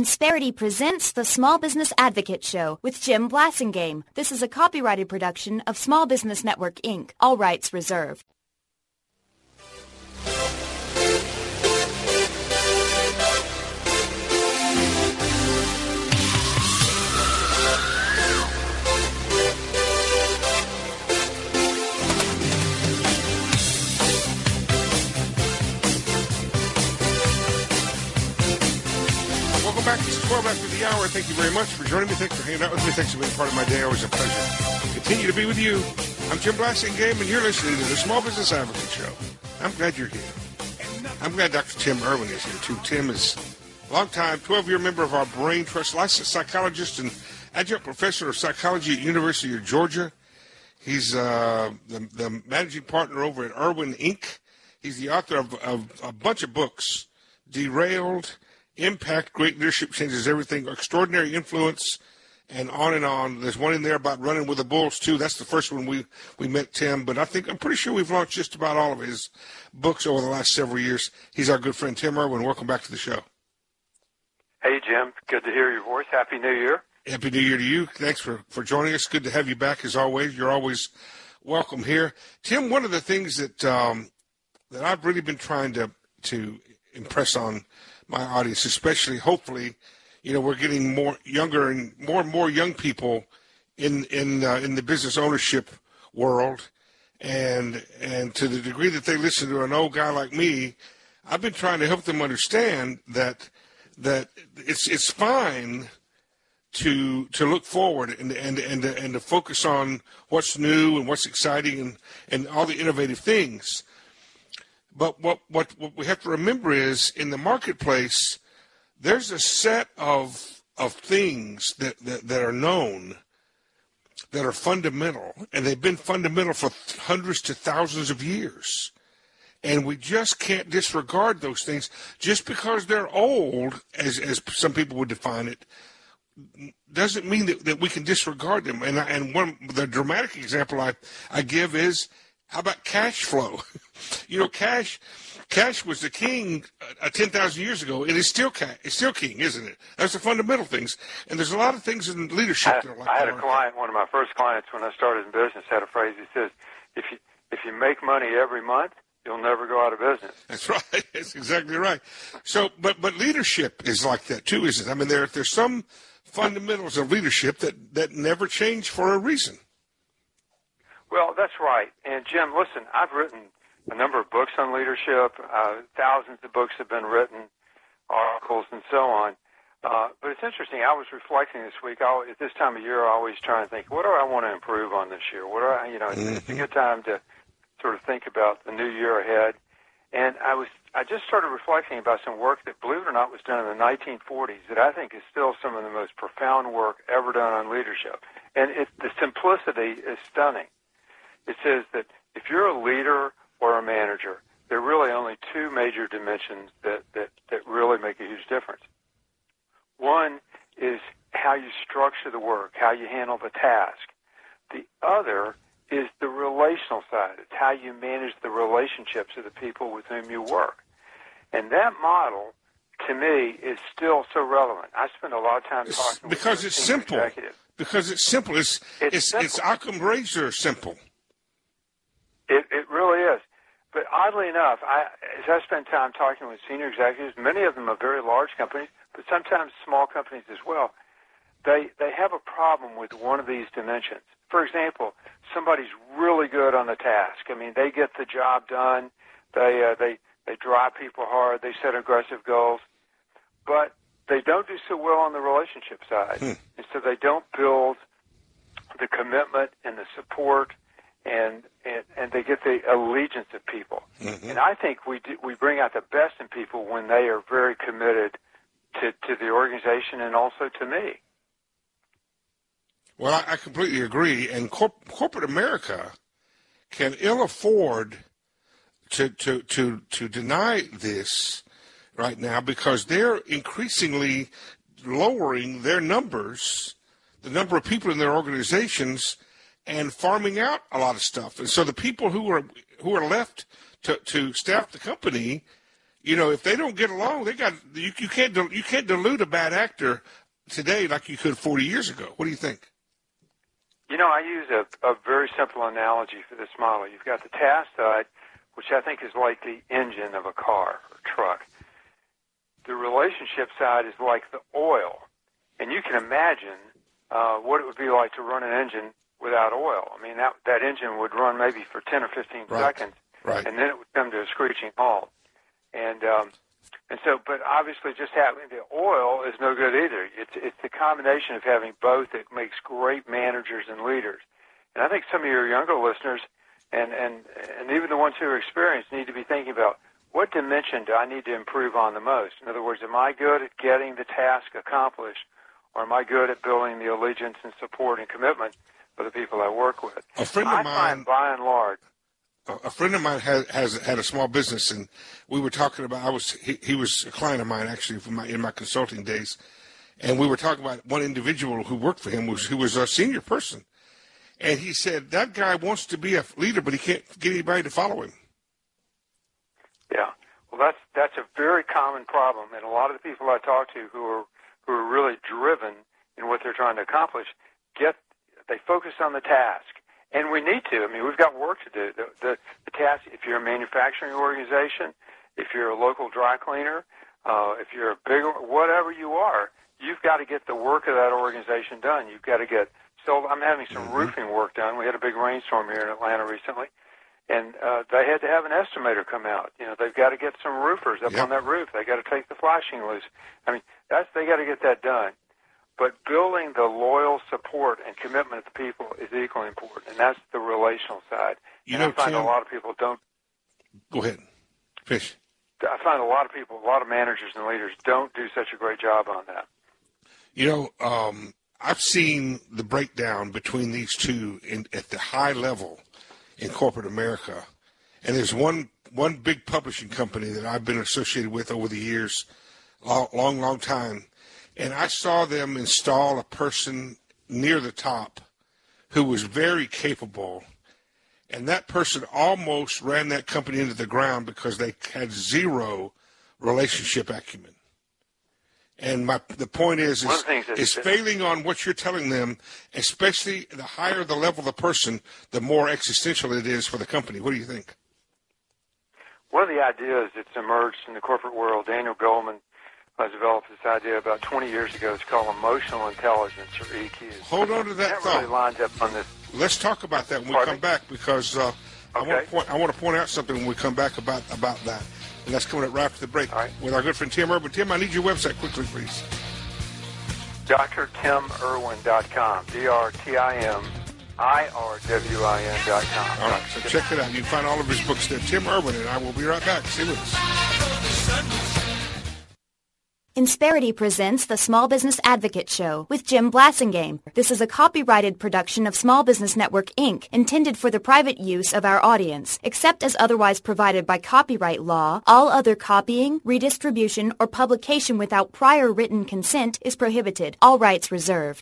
Insperity presents the Small Business Advocate Show with Jim Blasingame. This is a copyrighted production of Small Business Network, Inc., all rights reserved. Welcome back. It's 12 after the hour. Thank you very much for joining me. Thanks for hanging out with me. Thanks for being part of my day. Always a pleasure. Continue to be with you. I'm Jim Blasingame, and you're listening to the Small Business Advocate Show. I'm glad you're here. I'm glad Dr. Tim Irwin is here, too. Tim is a long-time, 12-year member of our Brain Trust, licensed psychologist and adjunct professor of psychology at University of Georgia. He's the managing partner over at Irwin, Inc. He's the author of a bunch of books, Derailed, Impact, Great Leadership Changes Everything, Extraordinary Influence, and on and on. There's one in there about running with the bulls, too. That's the first one we met Tim, but I'm pretty sure we've launched just about all of his books over the last several years. He's our good friend, Tim Irwin. Welcome back to the show. Hey, Jim. Good to hear your voice. Happy New Year. Happy New Year to you. Thanks for joining us. Good to have you back, as always. You're always welcome here. Tim, one of the things that I've really been trying to impress on my audience, especially, hopefully, we're getting more younger and more young people in the business ownership world, and to the degree that they listen to an old guy like me, I've been trying to help them understand that it's fine to look forward and to focus on what's new and what's exciting and all the innovative things. But what we have to remember is, in the marketplace, there's a set of things that are known, that are fundamental, and they've been fundamental for hundreds to thousands of years. And we just can't disregard those things just because they're old, as some people would define it. Doesn't mean that we can disregard them. And the dramatic example I give is, how about cash flow? Cash was the king 10,000 years ago. It is still king, isn't it? That's the fundamental things. And there's a lot of things in leadership that are like that. I had a client, one of my first clients when I started in business, had a phrase. He says, if you make money every month, you'll never go out of business. That's right. That's exactly right. So, but leadership is like that too, isn't it? I mean, there's some fundamentals of leadership that never change for a reason. Well, that's right. And, Jim, listen, I've written a number of books on leadership. Thousands of books have been written, articles, and so on. But it's interesting. I was reflecting this week. At this time of year, I always try and think, what do I want to improve on this year? It's a good time to sort of think about the new year ahead. And I just started reflecting about some work that, believe it or not, was done in the 1940s that I think is still some of the most profound work ever done on leadership. And the simplicity is stunning. It says that if you're a leader or a manager, there are really only two major dimensions that really make a huge difference. One is how you structure the work, how you handle the task. The other is the relational side. It's how you manage the relationships of the people with whom you work. And that model, to me, is still so relevant. I spend a lot of time talking because it's simple. Executives. Because it's simple. It's Occam razor simple. It really is. But oddly enough, as I spend time talking with senior executives, many of them are very large companies, but sometimes small companies as well, they have a problem with one of these dimensions. For example, somebody's really good on the task. I mean, they get the job done. They drive people hard. They set aggressive goals. But they don't do so well on the relationship side. And so they don't build the commitment and the support and they get the allegiance of people. Mm-hmm. And I think we bring out the best in people when they are very committed to the organization and also to me. Well, I completely agree. And corporate America can ill afford to deny this right now because they're increasingly lowering their numbers, the number of people in their organizations, and farming out a lot of stuff. And so the people who are left to staff the company, if they don't get along, you can't dilute a bad actor today like you could 40 years ago. What do you think? I use a very simple analogy for this model. You've got the task side, which I think is like the engine of a car or truck. The relationship side is like the oil. And you can imagine what it would be like to run an engine without oil. I mean, that engine would run maybe for 10 or 15 seconds, and then it would come to a screeching halt. And so, but obviously just having the oil is no good either. It's the combination of having both that makes great managers and leaders. And I think some of your younger listeners and even the ones who are experienced need to be thinking about, what dimension do I need to improve on the most? In other words, am I good at getting the task accomplished, or am I good at building the allegiance and support and commitment for the people I work with? A friend of mine, find, by and large, a friend of mine has had a small business, and we were talking about. He was a client of mine actually in my consulting days, and we were talking about one individual who worked for him who was a senior person, and he said that guy wants to be a leader, but he can't get anybody to follow him. Yeah, well, that's a very common problem, and a lot of the people I talk to who are really driven in what they're trying to accomplish they focus on the task. And we need to. I mean, we've got work to do. The task, if you're a manufacturing organization, if you're a local dry cleaner, if you're a big, whatever you are, you've got to get the work of that organization done. You've got to get, so I'm having some roofing work done. We had a big rainstorm here in Atlanta recently, and they had to have an estimator come out. They've got to get some roofers up on that roof. They got to take the flashing loose. I mean, they got to get that done. But building the loyal support and commitment of the people is equally important, and that's the relational side. I find a lot of people don't. Go ahead, Fish. I find a lot of managers and leaders don't do such a great job on that. I've seen the breakdown between these two at the high level in corporate America, and there's one big publishing company that I've been associated with over the years, long time. And I saw them install a person near the top who was very capable, and that person almost ran that company into the ground because they had zero relationship acumen. And the point is failing on what you're telling them, especially the higher the level of the person, the more existential it is for the company. What do you think? One of the ideas that's emerged in the corporate world, Daniel Goleman developed this idea about 20 years ago. It's called emotional intelligence, or EQ. Hold on to that thought. Really lines up on this. Let's talk about that when we come back, because I want to point out something when we come back about that. And that's coming up right after the break with our good friend Tim Urban. Tim, I need your website quickly, please. drtimirwin.com. DrTimIrwin.com. All right, so check it out. You can find all of his books there. Tim Urban, and I will be right back. Stay with us. Insperity presents the Small Business Advocate Show with Jim Blasingame. This is a copyrighted production of Small Business Network, Inc., intended for the private use of our audience. Except as otherwise provided by copyright law, all other copying, redistribution, or publication without prior written consent is prohibited. All rights reserved.